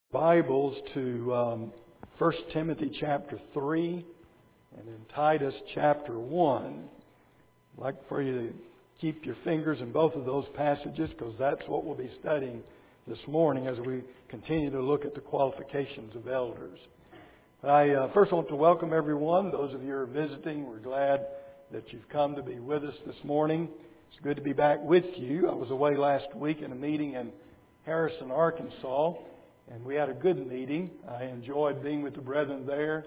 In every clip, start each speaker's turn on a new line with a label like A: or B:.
A: Bibles to 1 Timothy chapter 3 and then Titus chapter 1. I'd like for you to keep your fingers in both of those passages because that's what we'll be studying this morning as we continue to look at the qualifications of elders. I first want to welcome everyone. Those of you who are visiting, we're glad that you've come to be with us this morning. It's good to be back with you. I was away last week in a meeting in Harrison, Arkansas. And we had a good meeting. I enjoyed being with the brethren there.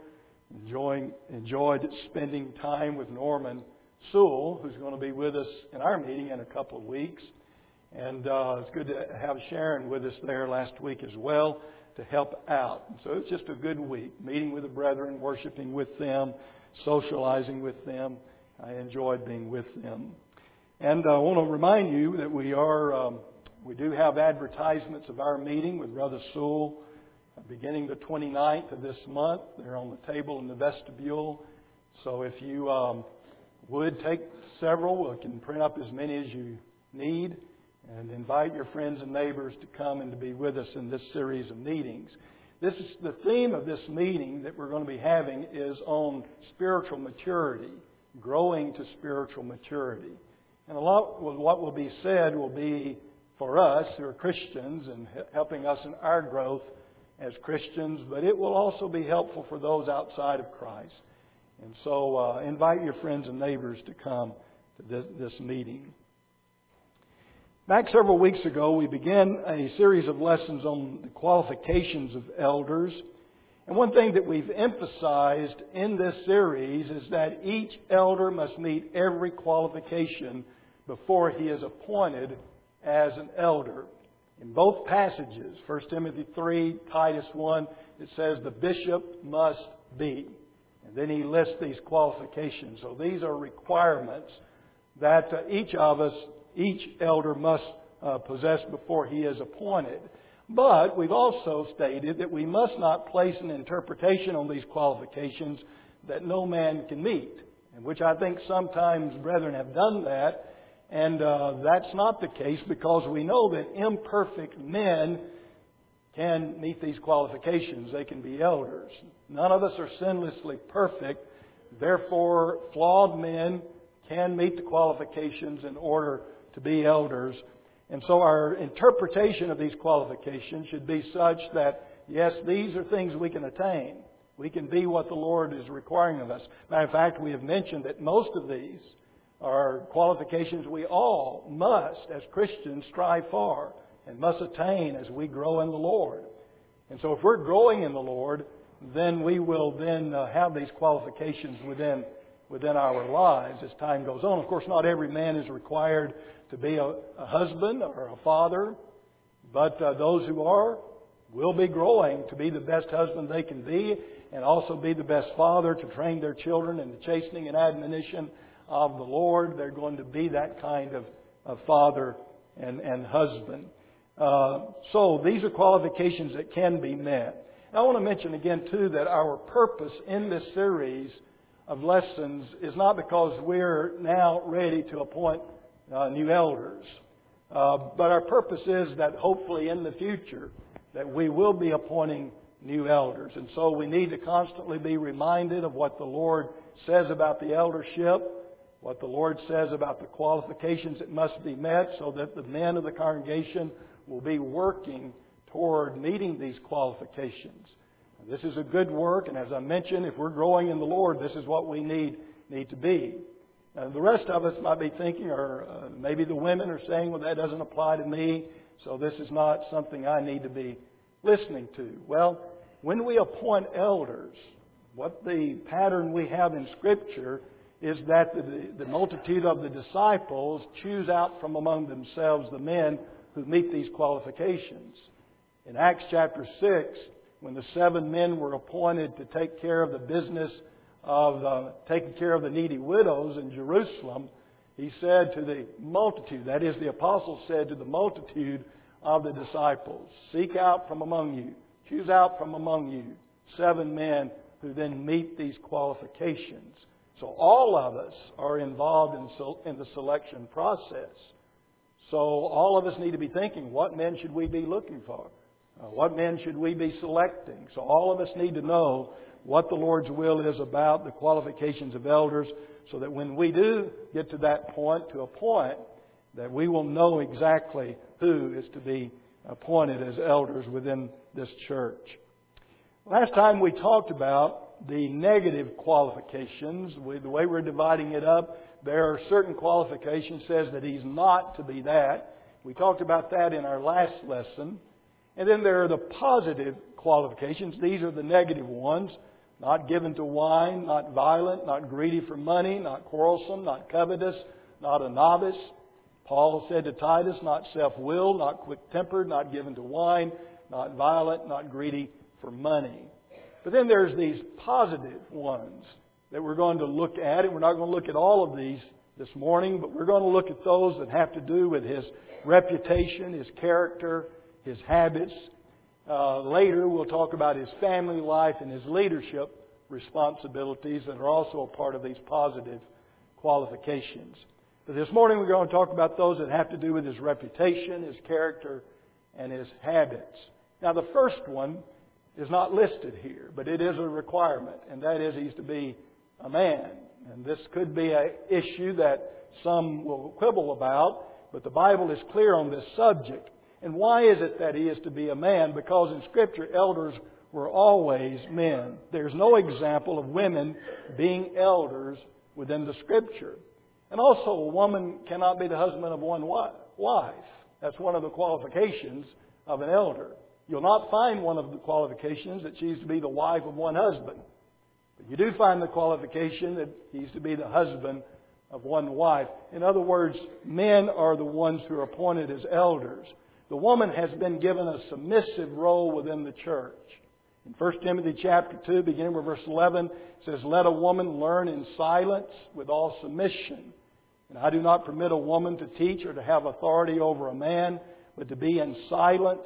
A: Enjoyed spending time with Norman Sewell, who's going to be with us in our meeting in a couple of weeks. And it's good to have Sharon with us there last week as well to help out. And so it's just a good week, meeting with the brethren, worshiping with them, socializing with them. I enjoyed being with them. And I want to remind you that we do have advertisements of our meeting with Brother Sewell beginning the 29th of this month. They're on the table in the vestibule. So if you would take several, we can print up as many as you need and invite your friends and neighbors to come and to be with us in this series of meetings. This is the theme of this meeting that we're going to be having is on spiritual maturity, growing to spiritual maturity. And a lot of what will be said will be for us who are Christians and helping us in our growth as Christians, but it will also be helpful for those outside of Christ. And so invite your friends and neighbors to come to this meeting. Back several weeks ago, we began a series of lessons on the qualifications of elders. And one thing that we've emphasized in this series is that each elder must meet every qualification before he is appointed as an elder. In both passages, 1 Timothy 3, Titus 1, it says the bishop must be. And then he lists these qualifications. So these are requirements that each elder must possess before he is appointed. But we've also stated that we must not place an interpretation on these qualifications that no man can meet. And which I think sometimes brethren have done that. And that's not the case because we know that imperfect men can meet these qualifications. They can be elders. None of us are sinlessly perfect. Therefore, flawed men can meet the qualifications in order to be elders. And so our interpretation of these qualifications should be such that, yes, these are things we can attain. We can be what the Lord is requiring of us. Matter of fact, we have mentioned that most of these are qualifications we all must, as Christians, strive for and must attain as we grow in the Lord. And so if we're growing in the Lord, then we will then have these qualifications within our lives as time goes on. Of course, not every man is required to be a husband or a father, but those who are will be growing to be the best husband they can be and also be the best father to train their children in the chastening and admonition of the Lord. They're going to be that kind of father and husband. So these are qualifications that can be met. And I want to mention again, too, that our purpose in this series of lessons is not because we're now ready to appoint new elders. But our purpose is that hopefully in the future that we will be appointing new elders. And so we need to constantly be reminded of what the Lord says about the eldership, what the Lord says about the qualifications that must be met so that the men of the congregation will be working toward meeting these qualifications. And this is a good work, and as I mentioned, if we're growing in the Lord, this is what we need to be. The rest of us might be thinking, or maybe the women are saying, well, that doesn't apply to me, so this is not something I need to be listening to. Well, when we appoint elders, what the pattern we have in Scripture is that the multitude of the disciples choose out from among themselves the men who meet these qualifications. In Acts chapter 6, when the 7 men were appointed to take care of the business of taking care of the needy widows in Jerusalem, he said to the multitude, that is, the apostles said to the multitude of the disciples, seek out from among you, choose out from among you 7 men who then meet these qualifications. So all of us are involved in the selection process. So all of us need to be thinking, what men should we be looking for? What men should we be selecting? So all of us need to know what the Lord's will is about the qualifications of elders, so that when we do get to that point, to a point, that we will know exactly who is to be appointed as elders within this church. Last time we talked about the negative qualifications. The way we're dividing it up, there are certain qualifications says that he's not to be that. We talked about that in our last lesson. And then there are the positive qualifications. These are the negative ones. Not given to wine, not violent, not greedy for money, not quarrelsome, not covetous, not a novice. Paul said to Titus, not self-willed, not quick-tempered, not given to wine, not violent, not greedy for money. But then there's these positive ones that we're going to look at. And we're not going to look at all of these this morning, but we're going to look at those that have to do with his reputation, his character, his habits. Later we'll talk about his family life and his leadership responsibilities that are also a part of these positive qualifications. But this morning we're going to talk about those that have to do with his reputation, his character, and his habits. Now the first one is not listed here, but it is a requirement, and that is he's to be a man. And this could be an issue that some will quibble about, but the Bible is clear on this subject. And why is it that he is to be a man? Because in Scripture, elders were always men. There's no example of women being elders within the Scripture. And also, a woman cannot be the husband of one wife. That's one of the qualifications of an elder. You'll not find one of the qualifications that she's to be the wife of one husband. But you do find the qualification that he's to be the husband of one wife. In other words, men are the ones who are appointed as elders. The woman has been given a submissive role within the church. In 1 Timothy chapter 2, beginning with verse 11, it says, "Let a woman learn in silence with all submission. And I do not permit a woman to teach or to have authority over a man, but to be in silence.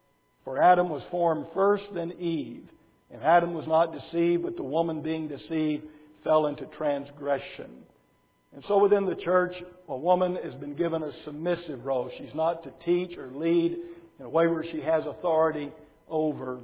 A: For Adam was formed first, then Eve. And Adam was not deceived, but the woman being deceived fell into transgression." And so within the church, a woman has been given a submissive role. She's not to teach or lead in a way where she has authority over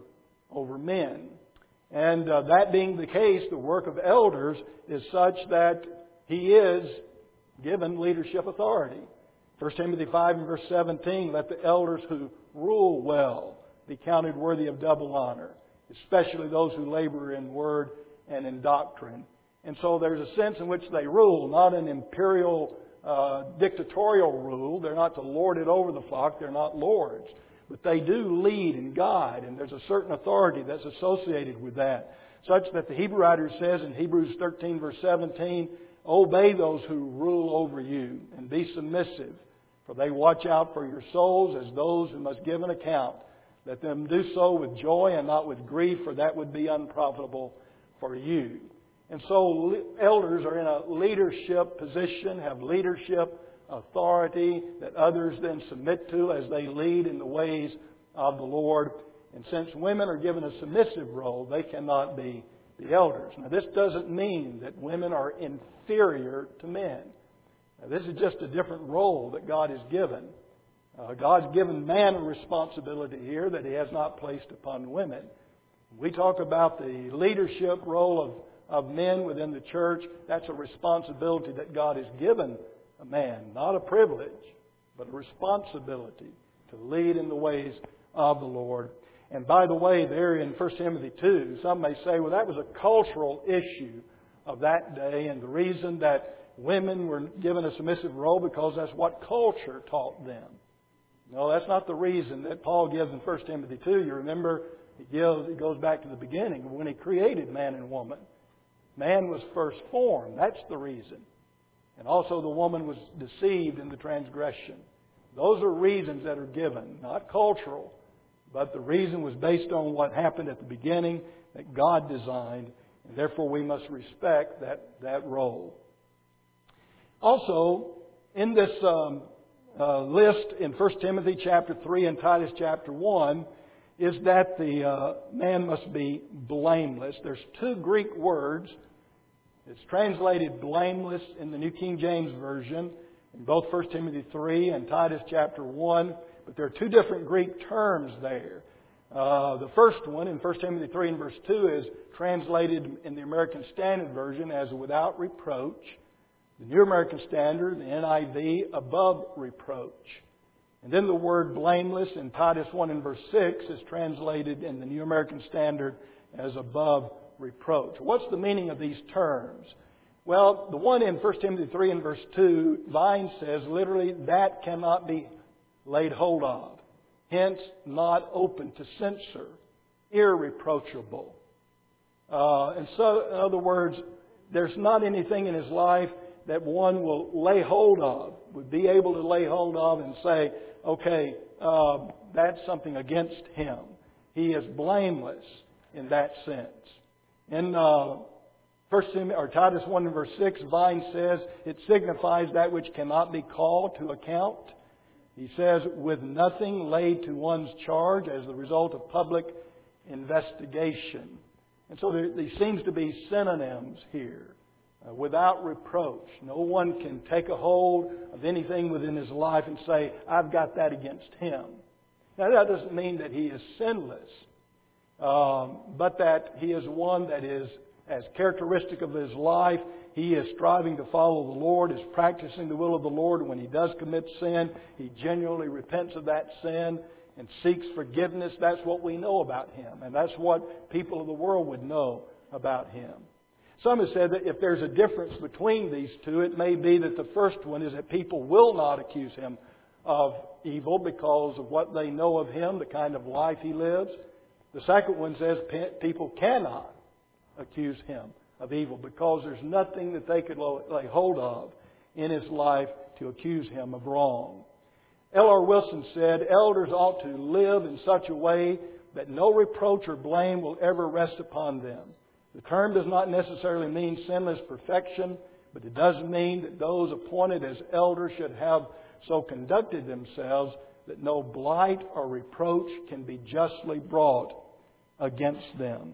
A: men. And that being the case, the work of elders is such that he is given leadership authority. 1 Timothy 5 and verse 17, "Let the elders who rule well be counted worthy of double honor, especially those who labor in word and in doctrine." And so there's a sense in which they rule, not an imperial, dictatorial rule. They're not to lord it over the flock. They're not lords. But they do lead and guide, and there's a certain authority that's associated with that. Such that the Hebrew writer says in Hebrews 13 verse 17, "Obey those who rule over you, and be submissive, for they watch out for your souls as those who must give an account. Let them do so with joy and not with grief, for that would be unprofitable for you." And so elders are in a leadership position, have leadership authority that others then submit to as they lead in the ways of the Lord. And since women are given a submissive role, they cannot be the elders. Now this doesn't mean that women are inferior to men. Now, this is just a different role that God has given. God's given man a responsibility here that He has not placed upon women. We talk about the leadership role of men within the church. That's a responsibility that God has given a man. Not a privilege, but a responsibility to lead in the ways of the Lord. And by the way, there in 1 Timothy 2, some may say, well, that was a cultural issue of that day, and the reason that women were given a submissive role because that's what culture taught them. No, that's not the reason that Paul gives in 1 Timothy 2. You remember, it goes back to the beginning when he created man and woman. Man was first formed. That's the reason. And also the woman was deceived in the transgression. Those are reasons that are given, not cultural, but the reason was based on what happened at the beginning that God designed, and therefore we must respect that role. Also, in this list in 1 Timothy chapter 3 and Titus chapter 1 is that the man must be blameless. There's two Greek words. It's translated blameless in the New King James Version in both 1 Timothy 3 and Titus chapter 1. But there are two different Greek terms there. The first one in 1 Timothy 3 and verse 2 is translated in the American Standard Version as without reproach. The New American Standard, the NIV, above reproach. And then the word blameless in Titus 1 and verse 6 is translated in the New American Standard as above reproach. What's the meaning of these terms? Well, the one in 1 Timothy 3 and verse 2, Vine says literally, that cannot be laid hold of. Hence, not open to censure, irreproachable. And so, in other words, there's not anything in his life that one will lay hold of, would be able to lay hold of and say, okay, that's something against him. He is blameless in that sense. In Titus 1 and verse 6, Vine says, it signifies that which cannot be called to account. He says, with nothing laid to one's charge as the result of public investigation. And so there seems to be synonyms here. Without reproach. No one can take a hold of anything within his life and say, I've got that against him. Now that doesn't mean that he is sinless, but that he is one that is, as characteristic of his life, he is striving to follow the Lord, is practicing the will of the Lord. When he does commit sin, he genuinely repents of that sin and seeks forgiveness. That's what we know about him. And that's what people of the world would know about him. Some have said that if there's a difference between these two, it may be that the first one is that people will not accuse him of evil because of what they know of him, the kind of life he lives. The second one says people cannot accuse him of evil because there's nothing that they could lay hold of in his life to accuse him of wrong. L.R. Wilson said, elders ought to live in such a way that no reproach or blame will ever rest upon them. The term does not necessarily mean sinless perfection, but it does mean that those appointed as elders should have so conducted themselves that no blight or reproach can be justly brought against them.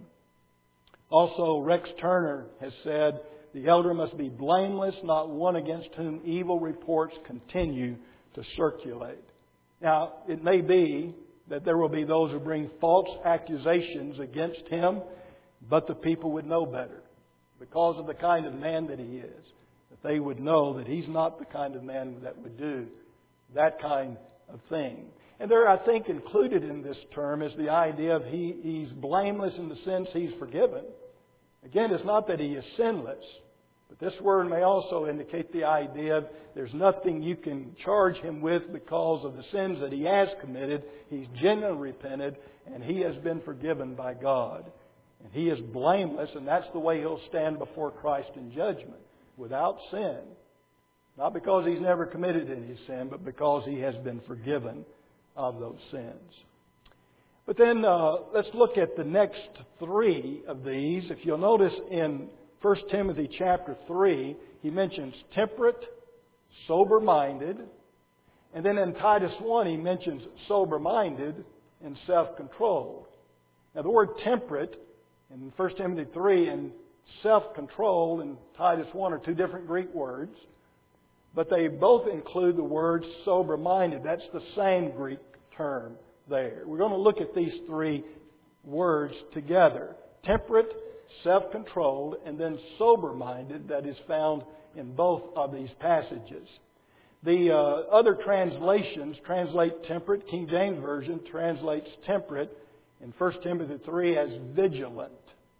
A: Also, Rex Turner has said, the elder must be blameless, not one against whom evil reports continue to circulate. Now, it may be that there will be those who bring false accusations against him, but the people would know better because of the kind of man that he is. That they would know that he's not the kind of man that would do that kind of thing. And there, I think, included in this term is the idea of he's blameless in the sense he's forgiven. Again, it's not that he is sinless, but this word may also indicate the idea of there's nothing you can charge him with because of the sins that he has committed. He's genuinely repented and he has been forgiven by God. And he is blameless, and that's the way he'll stand before Christ in judgment, without sin. Not because he's never committed any sin, but because he has been forgiven of those sins. But then let's look at the next three of these. If you'll notice in 1 Timothy chapter 3, he mentions temperate, sober-minded. And then in Titus 1, he mentions sober-minded and self-controlled. Now the word temperate in 1 Timothy 3 and self-control in Titus 1 are two different Greek words. But they both include the word sober-minded. That's the same Greek term there. We're going to look at these three words together. Temperate, self-controlled, and then sober-minded that is found in both of these passages. The other translations translate temperate. King James Version translates temperate in 1 Timothy 3 as vigilant.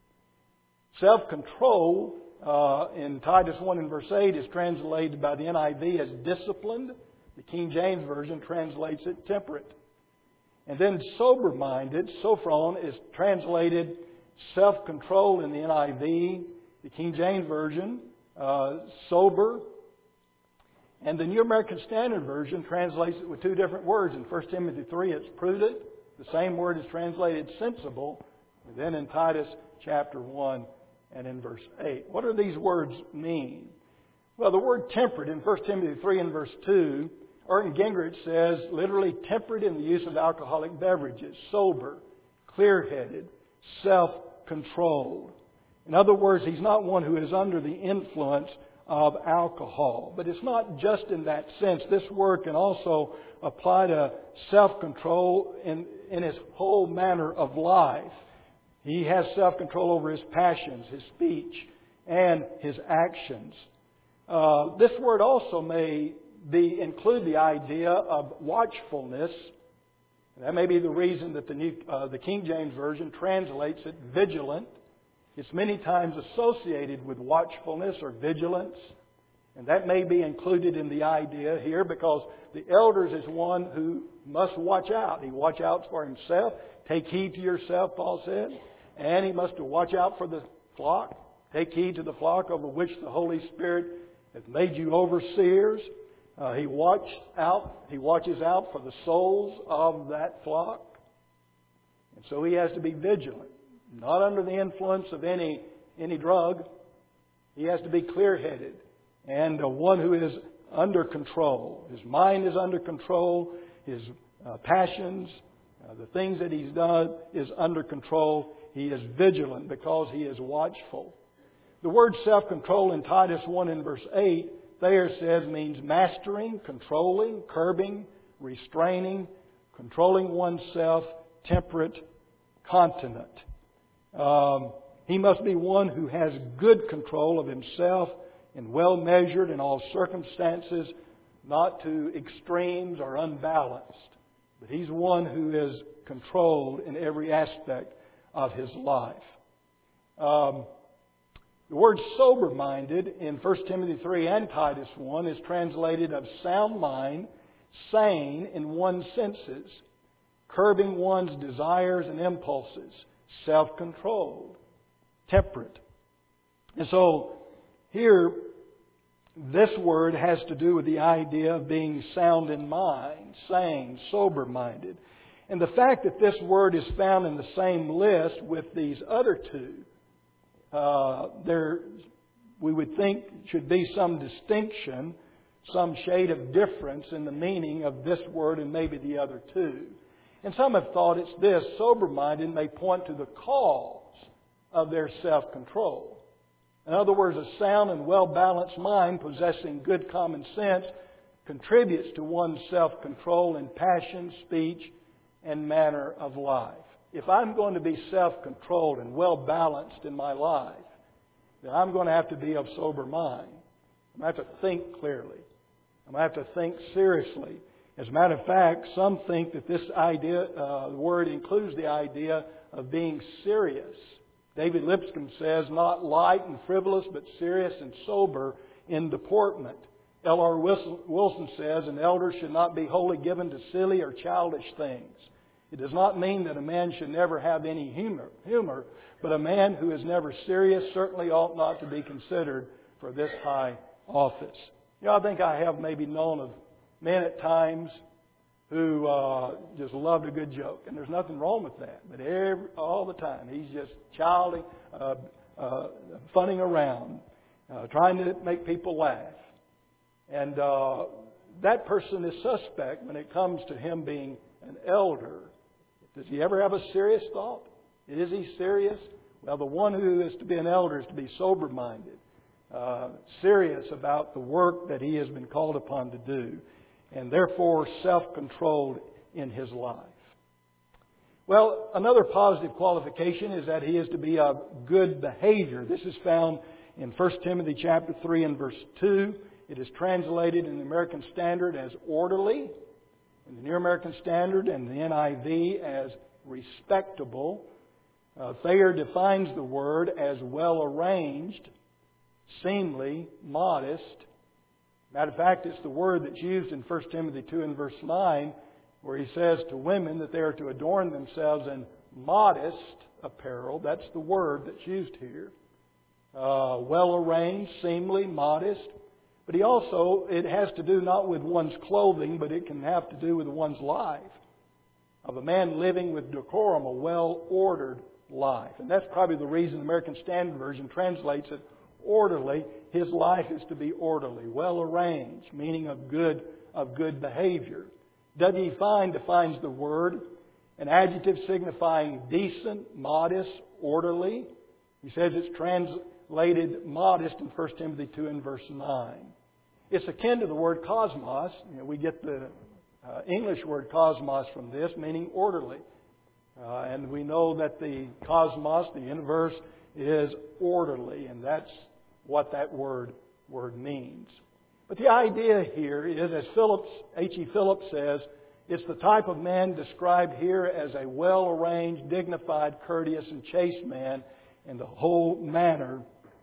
A: Self-control in Titus 1 and verse 8 is translated by the NIV as disciplined. The King James Version translates it temperate. And then sober-minded, sophron, is translated self-control in the NIV. The King James Version, sober. And the New American Standard Version translates it with two different words. In 1 Timothy 3, it's prudent. The same word is translated sensible. And then in Titus chapter 1 and in verse 8. What do these words mean? Well, the word temperate in 1 Timothy 3 and verse 2, Orton Gingrich says, literally temperate in the use of alcoholic beverages, sober, clear-headed, self-controlled. In other words, he's not one who is under the influence of alcohol. But it's not just in that sense. This word can also apply to self-control in his whole manner of life. He has self-control over his passions, his speech, and his actions. This word also may include the idea of watchfulness. That may be the reason that the King James Version translates it vigilant. It's many times associated with watchfulness or vigilance. And that may be included in the idea here because the elders is one who must watch out. He watch out for himself. Take heed to yourself, Paul said. And he must watch out for the flock. Take heed to the flock over which the Holy Spirit has made you overseers. He watches out for the souls of that flock. And so he has to be vigilant. Not under the influence of any drug. He has to be clear-headed and one who is under control. His mind is under control. His passions, the things that he's done is under control. He is vigilant because he is watchful. The word self-control in Titus 1 and verse 8 there says means mastering, controlling, curbing, restraining, controlling oneself, temperate, continent. He must be one who has good control of himself and well measured in all circumstances, not to extremes or unbalanced. But he's one who is controlled in every aspect of his life. The word sober-minded in 1 Timothy 3 and Titus 1 is translated of sound mind, sane in one's senses, curbing one's desires and impulses, self-controlled, temperate. And so here, this word has to do with the idea of being sound in mind, sane, sober-minded. And the fact that this word is found in the same list with these other two, we would think should be some distinction, some shade of difference in the meaning of this word and maybe the other two. And some have thought it's this: sober-minded may point to the cause of their self-control. In other words, a sound and well-balanced mind possessing good common sense contributes to one's self-control in passion, speech, and manner of life. If I'm going to be self-controlled and well-balanced in my life, then I'm going to have to be of sober mind. I'm going to have to think clearly. I'm going to have to think seriously. As a matter of fact, some think that this idea, the word includes the idea of being serious. David Lipscomb says, not light and frivolous, but serious and sober in deportment. L.R. Wilson says, an elder should not be wholly given to silly or childish things. It does not mean that a man should never have any humor, but a man who is never serious certainly ought not to be considered for this high office. I think I have maybe known of men at times who just loved a good joke. And there's nothing wrong with that. But all the time, he's just childing, funning around, trying to make people laugh. And that person is suspect when it comes to him being an elder. Does he ever have a serious thought? Is he serious? Well, the one who is to be an elder is to be sober-minded, serious about the work that he has been called upon to do, and therefore self-controlled in his life. Well, another positive qualification is that he is to be of good behavior. This is found in 1 Timothy chapter 3 and verse 2. It is translated in the American Standard as orderly, in the New American Standard and the NIV as respectable. Thayer defines the word as well-arranged, seemly, modest. Matter of fact, it's the word that's used in 1 Timothy 2 and verse 9, where he says to women that they are to adorn themselves in modest apparel. That's the word that's used here. Well-arranged, seemly, modest. But he also, it has to do not with one's clothing, but it can have to do with one's life. Of a man living with decorum, a well-ordered life. And that's probably the reason the American Standard Version translates it orderly. His life is to be orderly, well-arranged, meaning of good behavior. W.E. Fine defines the word, an adjective signifying decent, modest, orderly. He says it's translated translated modest in 1 Timothy 2 and verse 9. It's akin to the word cosmos. We get the English word cosmos from this, meaning orderly. And we know that the cosmos, the universe, is orderly, and that's what that word means. But the idea here is, as H.E. Phillips says, it's the type of man described here as a well-arranged, dignified, courteous, and chaste man in the whole manner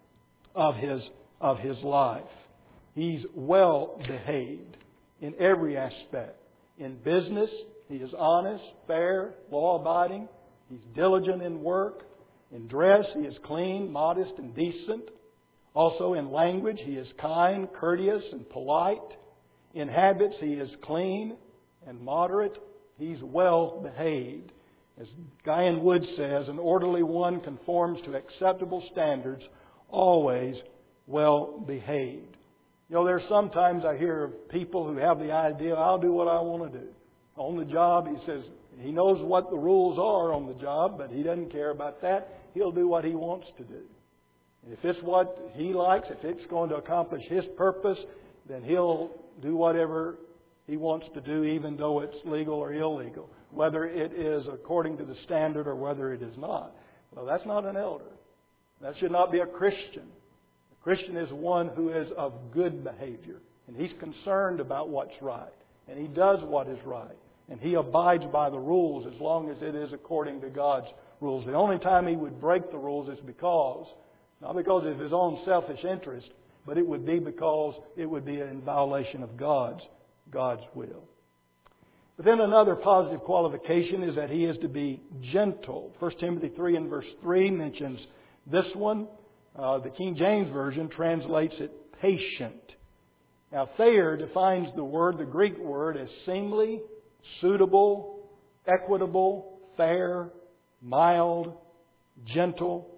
A: of his life. He's well behaved in every aspect. In business, he is honest, fair, law-abiding. He's diligent in work. In dress, he is clean, modest, and decent. Also in language, he is kind, courteous, and polite. In habits, he is clean and moderate. He's well behaved. As Guyan Wood says, an orderly one conforms to acceptable standards, always well behaved. There's sometimes I hear of people who have the idea, I'll do what I want to do. On the job, he says he knows what the rules are on the job, but he doesn't care about that. He'll do what he wants to do. And if it's what he likes, if it's going to accomplish his purpose, then he'll do whatever he wants to do, even though it's legal or illegal, whether it is according to the standard or whether it is not. Well, that's not an elder. That should not be a Christian. A Christian is one who is of good behavior, and he's concerned about what's right, and he does what is right, and he abides by the rules as long as it is according to God's rules. The only time he would break the rules is not because of his own selfish interest, but it would be because it would be in violation of God's will. But then another positive qualification is that he is to be gentle. 1 Timothy 3 and verse 3 mentions this one. The King James Version translates it patient. Now Thayer defines the Greek word, as seemly, suitable, equitable, fair, mild, gentle.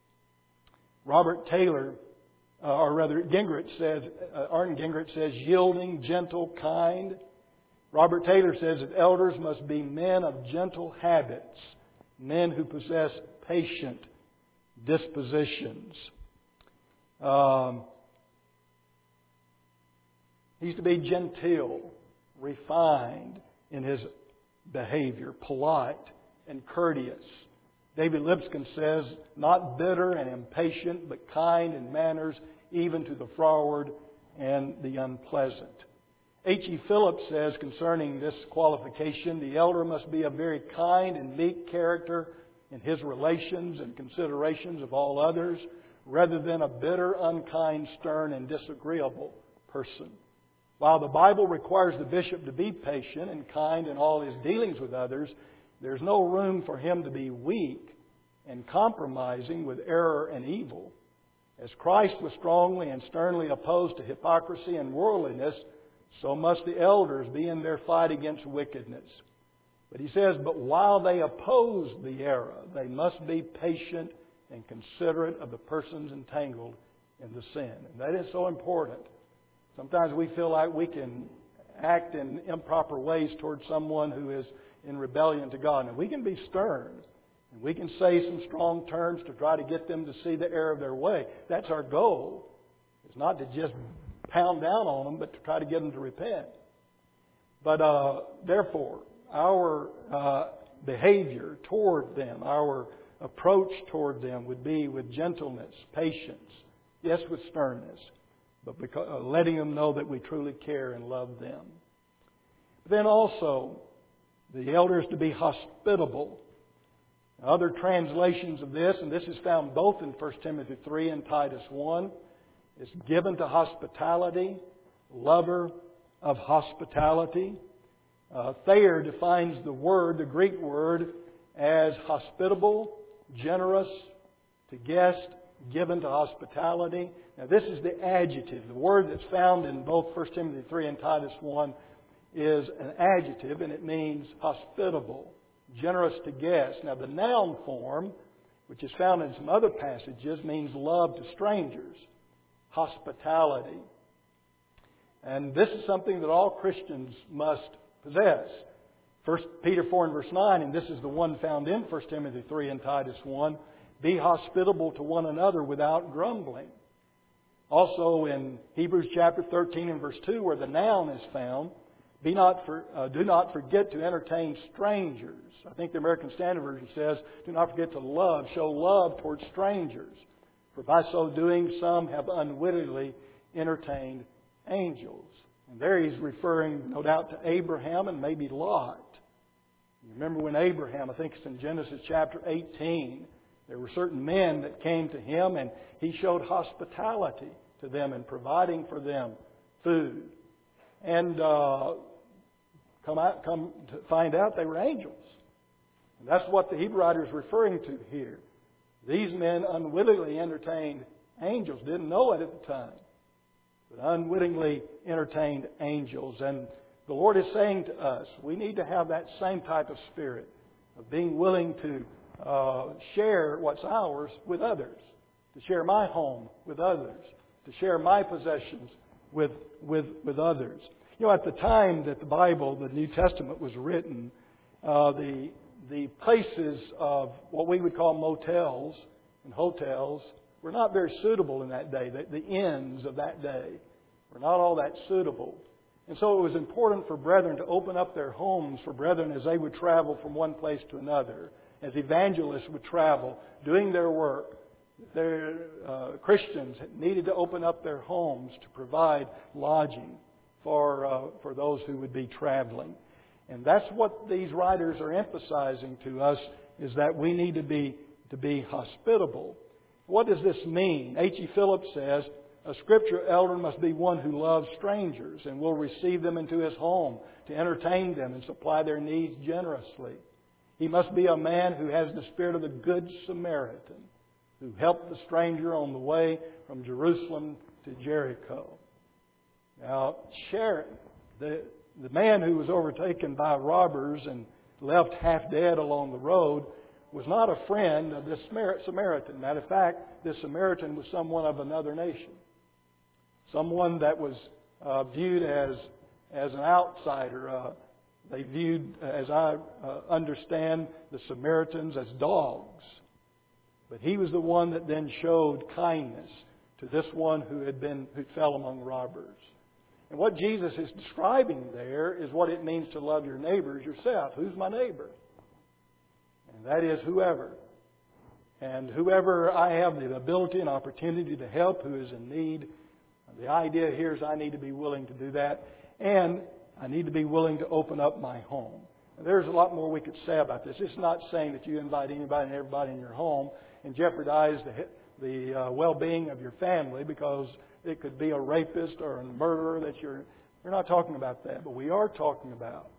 A: Robert Taylor, Gingrich says, Arden Gingrich says, yielding, gentle, kind. Robert Taylor says that elders must be men of gentle habits, men who possess patient dispositions. He's to be genteel, refined in his behavior, polite and courteous. David Lipscomb says, not bitter and impatient, but kind in manners, even to the froward and the unpleasant. H.E. Phillips says concerning this qualification, the elder must be a very kind and meek character in his relations and considerations of all others, rather than a bitter, unkind, stern, and disagreeable person. While the Bible requires the bishop to be patient and kind in all his dealings with others, there's no room for him to be weak and compromising with error and evil. As Christ was strongly and sternly opposed to hypocrisy and worldliness, so must the elders be in their fight against wickedness. But he says, but while they oppose the error, they must be patient and considerate of the persons entangled in the sin. And that is so important. Sometimes we feel like we can act in improper ways towards someone who is in rebellion to God. And we can be stern. And we can say some strong terms to try to get them to see the error of their way. That's our goal. It's not to just pound down on them, but to try to get them to repent. But therefore, our behavior toward them, our approach toward them would be with gentleness, patience, yes, with sternness, but letting them know that we truly care and love them. But then also, the elder is to be hospitable. Other translations of this, and this is found both in 1 Timothy 3 and Titus 1, is given to hospitality, lover of hospitality. Thayer defines the Greek word, as hospitable, generous, to guest, given to hospitality. Now this is the adjective. The word that's found in both 1 Timothy 3 and Titus 1 is an adjective, and it means hospitable, generous to guests. Now the noun form, which is found in some other passages, means love to strangers, hospitality. And this is something that all Christians must possess. 1 Peter 4 and verse 9, and this is the one found in 1 Timothy 3 and Titus 1, Be hospitable to one another without grumbling. Also in Hebrews chapter 13 and verse 2, where the noun is found, do not forget to entertain strangers. I think the American Standard Version says, do not forget to show love towards strangers. For by so doing, some have unwittingly entertained angels. And there he's referring, no doubt, to Abraham and maybe Lot. You remember when Abraham, I think it's in Genesis chapter 18, there were certain men that came to him and he showed hospitality to them and providing for them food. And come to find out they were angels. And that's what the Hebrew writer is referring to here. These men unwittingly entertained angels. Didn't know it at the time, but unwittingly entertained angels. And the Lord is saying to us, we need to have that same type of spirit of being willing to share what's ours with others, to share my home with others, to share my possessions with others. You know, at the time that the Bible, the New Testament, was written, the places of what we would call motels and hotels were not very suitable in that day. The inns of that day were not all that suitable. And so it was important for brethren to open up their homes for brethren as they would travel from one place to another, as evangelists would travel, doing their work. Christians needed to open up their homes to provide lodging for those who would be traveling. And that's what these writers are emphasizing to us, is that we need to be hospitable. What does this mean? H.E. Phillips says, a Scripture elder must be one who loves strangers and will receive them into his home to entertain them and supply their needs generously. He must be a man who has the spirit of the Good Samaritan, who helped the stranger on the way from Jerusalem to Jericho. Now, sharing. The man who was overtaken by robbers and left half dead along the road was not a friend of this Samaritan. Matter of fact, this Samaritan was someone of another nation. Someone that was viewed as an outsider. They viewed, as I understand, the Samaritans as dogs. But he was the one that then showed kindness to this one who fell among robbers. And what Jesus is describing there is what it means to love your neighbor as yourself. Who's my neighbor? And that is whoever. And whoever I have the ability and opportunity to help who is in need. The idea here is I need to be willing to do that. And I need to be willing to open up my home. And there's a lot more we could say about this. It's not saying that you invite anybody and everybody in your home and jeopardize the well-being of your family, because it could be a rapist or a murderer that we're not talking about that. But we are talking about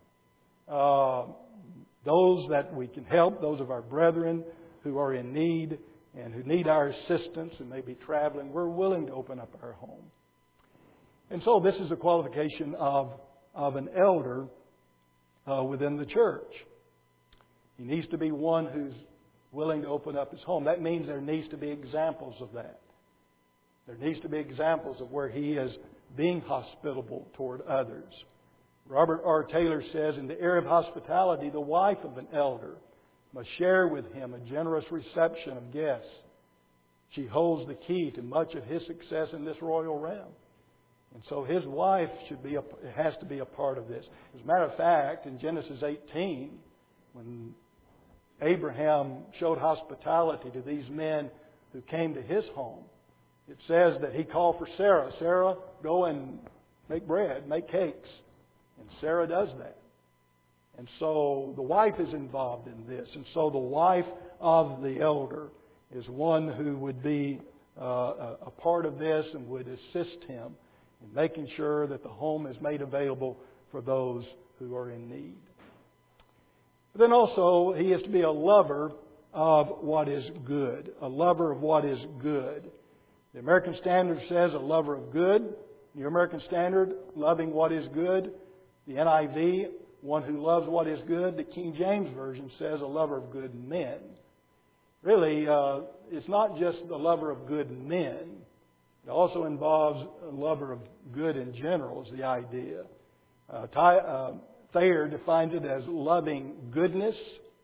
A: those that we can help, those of our brethren who are in need and who need our assistance and may be traveling. We're willing to open up our home. And so this is a qualification of an elder within the church. He needs to be one who's willing to open up his home. That means there needs to be examples of that. There needs to be examples of where he is being hospitable toward others. Robert R. Taylor says, in the area of hospitality, the wife of an elder must share with him a generous reception of guests. She holds the key to much of his success in this royal realm. And so his wife has to be a part of this. As a matter of fact, in Genesis 18, when Abraham showed hospitality to these men who came to his home, it says that he called for Sarah. Sarah, go and make bread, make cakes. And Sarah does that. And so the wife is involved in this. And so the wife of the elder is one who would be a part of this and would assist him in making sure that the home is made available for those who are in need. But then also, he is to be a lover of what is good. A lover of what is good. The American Standard says a lover of good. Your American Standard, loving what is good. The NIV, one who loves what is good. The King James Version says a lover of good men. Really, it's not just the lover of good men. It also involves a lover of good in general is the idea. Thayer defines it as loving goodness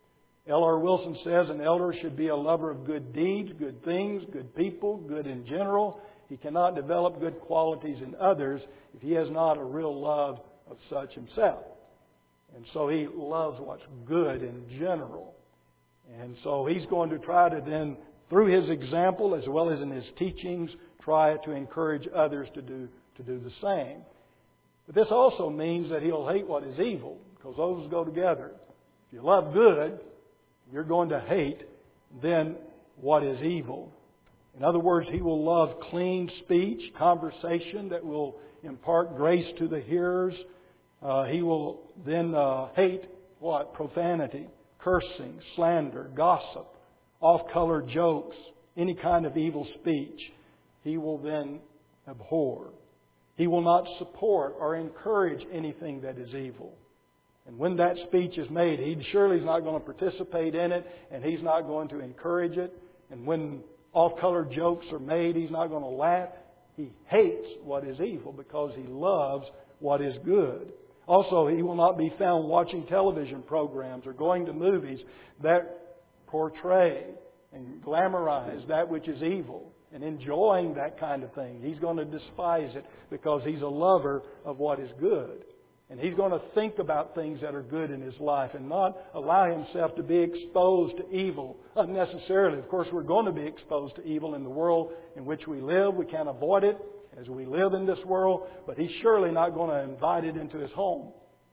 A: L.R. Wilson says an elder should be a lover of good deeds, good things, good people, good in general. He cannot develop good qualities in others if he has not a real love of such himself. And so he loves what's good in general. And so he's going to try to then, through his example as well as in his teachings, try to encourage others to do the same. But this also means that he'll hate what is evil, because those go together. If you love good, you're going to hate then what is evil. In other words, he will love clean speech, conversation that will impart grace to the hearers. He will then hate what? Profanity, cursing, slander, gossip, off-color jokes, any kind of evil speech. He will then abhor. He will not support or encourage anything that is evil. And when that speech is made, he surely is not going to participate in it, and he's not going to encourage it. And when off-color jokes are made, he's not going to laugh. He hates what is evil because he loves what is good. Also, he will not be found watching television programs or going to movies that portray and glamorize that which is evil and enjoying that kind of thing. He's going to despise it because he's a lover of what is good. And he's going to think about things that are good in his life and not allow himself to be exposed to evil unnecessarily. Of course, we're going to be exposed to evil in the world in which we live. We can't avoid it as we live in this world. But he's surely not going to invite it into his home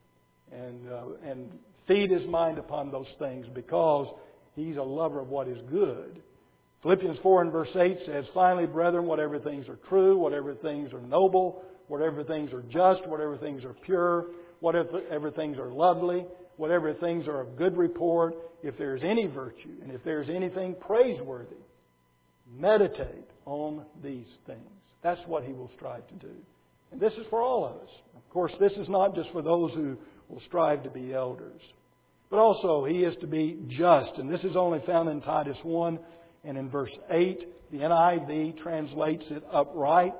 A: and feed his mind upon those things, because he's a lover of what is good. Philippians 4 and verse 8 says, "Finally, brethren, whatever things are true, whatever things are noble, whatever things are just, whatever things are pure, whatever things are lovely, whatever things are of good report, if there is any virtue and if there is anything praiseworthy, meditate on these things." That's what he will strive to do. And this is for all of us. Of course, this is not just for those who will strive to be elders. But also, he is to be just. And this is only found in Titus 1 and in verse 8. The NIV translates it upright.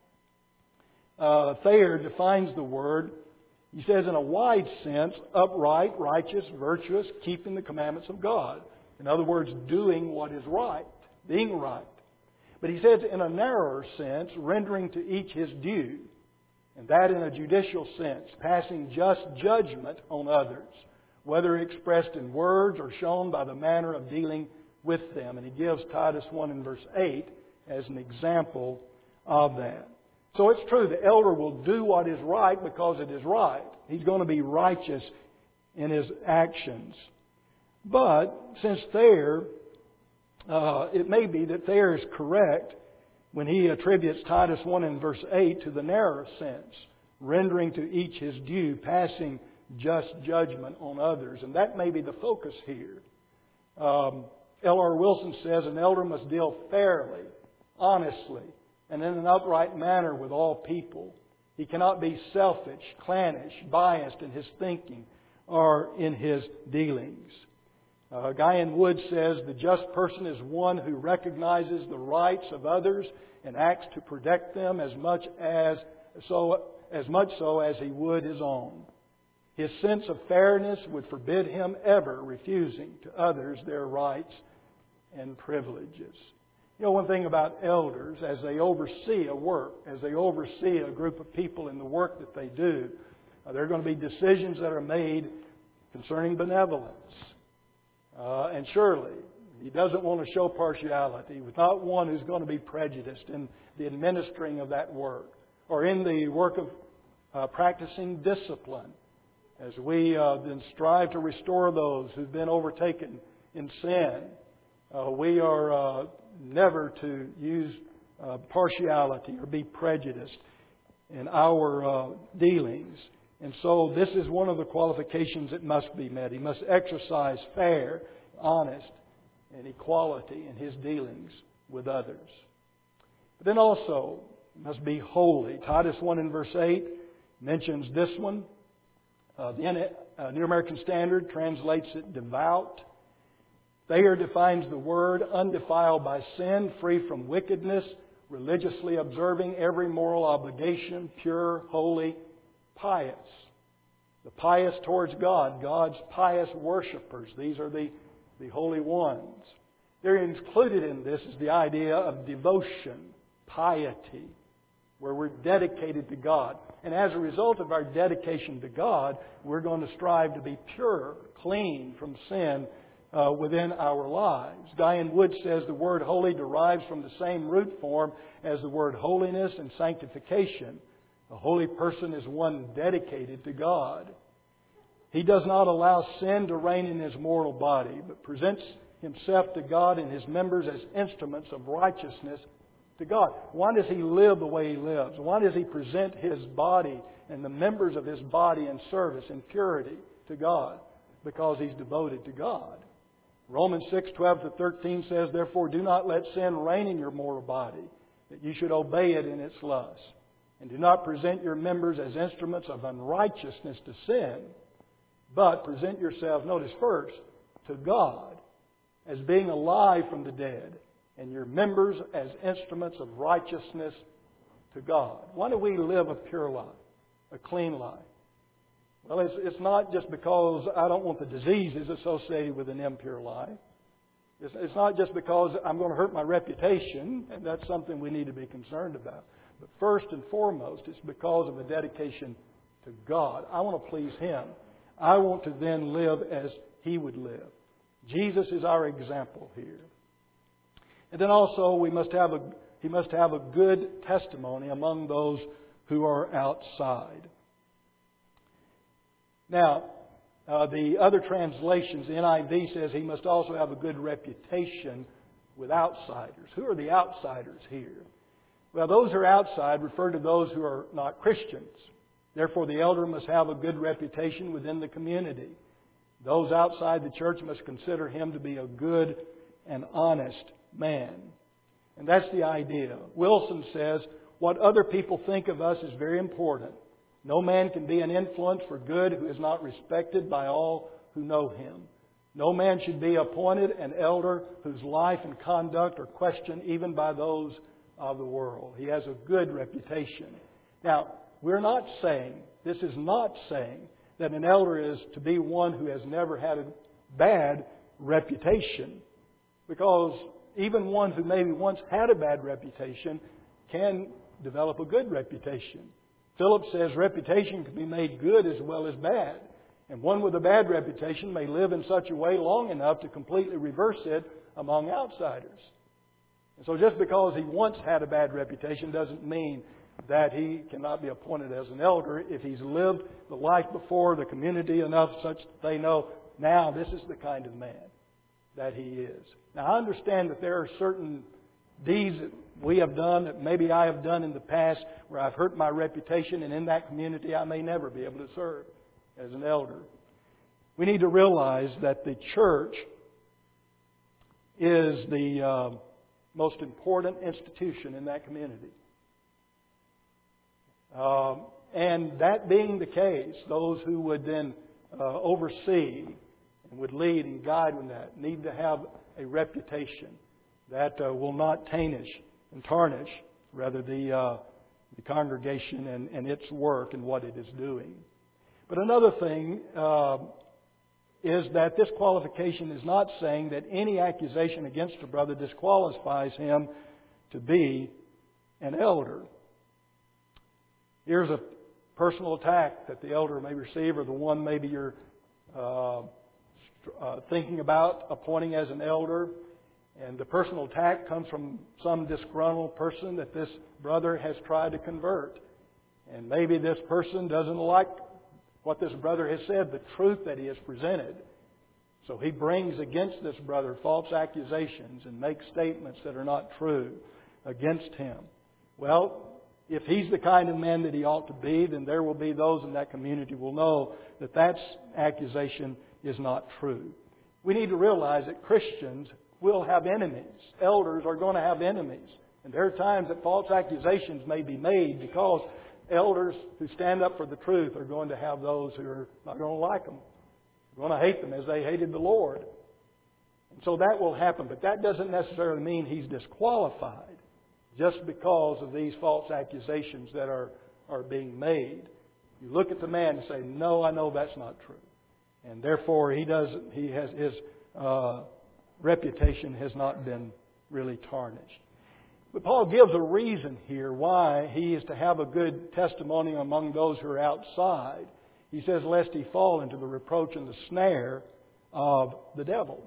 A: Thayer defines the word. He says, in a wide sense, upright, righteous, virtuous, keeping the commandments of God. In other words, doing what is right, being right. But he says, in a narrower sense, rendering to each his due. And that in a judicial sense, passing just judgment on others, whether expressed in words or shown by the manner of dealing with them. And he gives Titus 1 and verse 8 as an example of that. So it's true, the elder will do what is right because it is right. He's going to be righteous in his actions. But since Thayer, it may be that Thayer is correct when he attributes Titus 1 and verse 8 to the narrower sense, rendering to each his due, passing just judgment on others. And that may be the focus here. L.R. Wilson says an elder must deal fairly, honestly, and in an upright manner with all people. He cannot be selfish, clannish, biased in his thinking or in his dealings. Guyan Wood says the just person is one who recognizes the rights of others and acts to protect them as much so as he would his own. His sense of fairness would forbid him ever refusing to others their rights and privileges. You know, one thing about elders, as they oversee a work, as they oversee a group of people in the work that they do, there are going to be decisions that are made concerning benevolence. And surely, he doesn't want to show partiality. He's not one who's going to be prejudiced in the administering of that work or in the work of practicing discipline, as we then strive to restore those who've been overtaken in sin. We are never to use partiality or be prejudiced in our dealings. And so this is one of the qualifications that must be met. He must exercise fair, honest, and equality in his dealings with others. But then also must be holy. Titus 1 and verse 8 mentions this one. The New American Standard translates it devout. Thayer defines the word undefiled by sin, free from wickedness, religiously observing every moral obligation, pure, holy, pious. The pious towards God, God's pious worshipers. These are the the holy ones. They're included in this is the idea of devotion, piety, where we're dedicated to God. And as a result of our dedication to God, we're going to strive to be pure, clean from sin within our lives. Diane Wood says the word holy derives from the same root form as the word holiness and sanctification. A holy person is one dedicated to God. He does not allow sin to reign in his mortal body, but presents himself to God and his members as instruments of righteousness to God. Why does he live the way he lives? Why does he present his body and the members of his body in service, in purity to God? Because he's devoted to God. Romans 6:12-13 says, "Therefore do not let sin reign in your mortal body, that you should obey it in its lusts. And do not present your members as instruments of unrighteousness to sin, but present yourselves," notice first, "to God, as being alive from the dead, and your members as instruments of righteousness to God." Why do we live a pure life, a clean life? Well, it's not just because I don't want the diseases associated with an impure life. It's not just because I'm going to hurt my reputation, and that's something we need to be concerned about. But first and foremost, it's because of a dedication to God. I want to please Him. I want to then live as He would live. Jesus is our example here. And then also He must have a good testimony among those who are outside. Now, the other translations, the NIV says he must also have a good reputation with outsiders. Who are the outsiders here? Well, those who are outside refer to those who are not Christians. Therefore, the elder must have a good reputation within the community. Those outside the church must consider him to be a good and honest man. And that's the idea. Wilson says, "What other people think of us is very important. No man can be an influence for good who is not respected by all who know him. No man should be appointed an elder whose life and conduct are questioned even by those of the world." He has a good reputation. Now, this is not saying that an elder is to be one who has never had a bad reputation. Because even one who maybe once had a bad reputation can develop a good reputation. Philip says reputation can be made good as well as bad. And one with a bad reputation may live in such a way long enough to completely reverse it among outsiders. And so just because he once had a bad reputation doesn't mean that he cannot be appointed as an elder if he's lived the life before the community enough such that they know now this is the kind of man that he is. Now, I understand that there are certain deeds that we have done, that maybe I have done in the past, where I've hurt my reputation, and in that community I may never be able to serve as an elder. We need to realize that the church is the most important institution in that community. And that being the case, those who would then oversee and would lead and guide in that need to have a reputation that will not tarnish the congregation and its work and what it is doing. But another thing is that this qualification is not saying that any accusation against a brother disqualifies him to be an elder. Here's a personal attack that the elder may receive, or the one maybe you're thinking about appointing as an elder. And the personal attack comes from some disgruntled person that this brother has tried to convert. And maybe this person doesn't like what this brother has said, the truth that he has presented. So he brings against this brother false accusations and makes statements that are not true against him. Well, if he's the kind of man that he ought to be, then there will be those in that community who will know that that accusation is not true. We need to realize that Christians will have enemies. Elders are going to have enemies. And there are times that false accusations may be made because elders who stand up for the truth are going to have those who are not going to like them. They're going to hate them as they hated the Lord. And so that will happen. But that doesn't necessarily mean he's disqualified just because of these false accusations that are being made. You look at the man and say, "No, I know that's not true." And therefore he has his reputation has not been really tarnished. But Paul gives a reason here why he is to have a good testimony among those who are outside. He says, lest he fall into the reproach and the snare of the devil.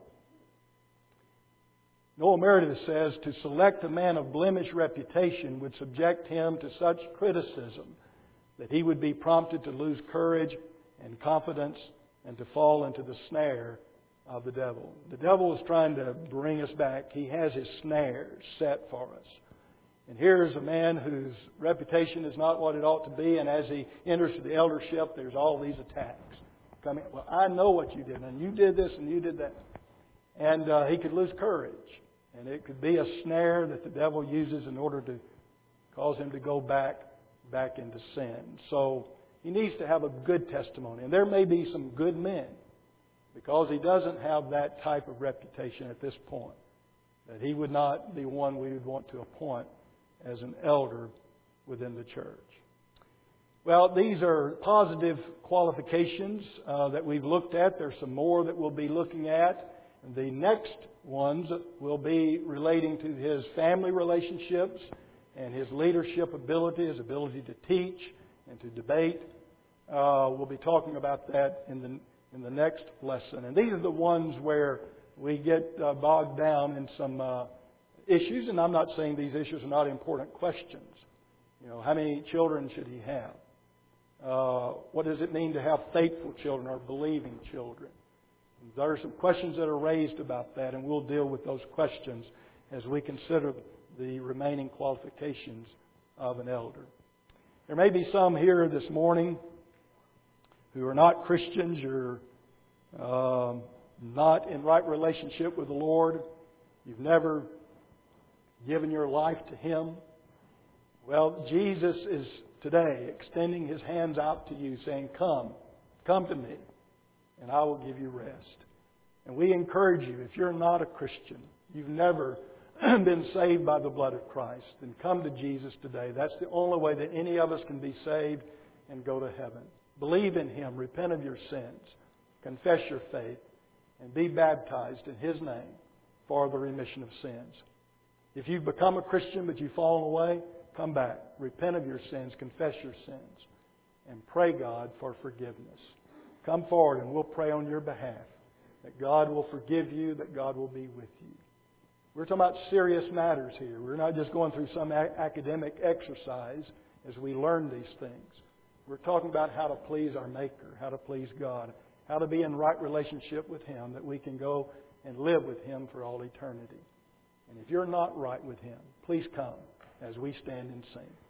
A: Noah Meredith says, to select a man of blemished reputation would subject him to such criticism that he would be prompted to lose courage and confidence and to fall into the snare of the devil. The devil is trying to bring us back. He has his snares set for us. And here's a man whose reputation is not what it ought to be, and as he enters the eldership, there's all these attacks coming. Well, I know what you did, and you did this, and you did that. And he could lose courage. And it could be a snare that the devil uses in order to cause him to go back into sin. So he needs to have a good testimony. And there may be some good men, because he doesn't have that type of reputation at this point, that he would not be one we would want to appoint as an elder within the church. Well, these are positive qualifications that we've looked at. There's some more that we'll be looking at. And the next ones will be relating to his family relationships and his leadership ability, his ability to teach and to debate. We'll be talking about that in the next lesson. And these are the ones where we get bogged down in some issues. And I'm not saying these issues are not important questions. You know, how many children should he have? What does it mean to have faithful children or believing children? There are some questions that are raised about that, and we'll deal with those questions as we consider the remaining qualifications of an elder. There may be some here this morning who are not Christians, or not in right relationship with the Lord. You've never given your life to Him. Well, Jesus is today extending His hands out to you, saying, come to me, and I will give you rest. And we encourage you, if you're not a Christian, you've never been saved by the blood of Christ, then come to Jesus today. That's the only way that any of us can be saved and go to heaven. Believe in Him, repent of your sins, confess your faith, and be baptized in His name for the remission of sins. If you've become a Christian but you've fallen away, come back, repent of your sins, confess your sins, and pray God for forgiveness. Come forward and we'll pray on your behalf that God will forgive you, that God will be with you. We're talking about serious matters here. We're not just going through some academic exercise as we learn these things. We're talking about how to please our Maker, how to please God, how to be in right relationship with Him, that we can go and live with Him for all eternity. And if you're not right with Him, please come as we stand and sing.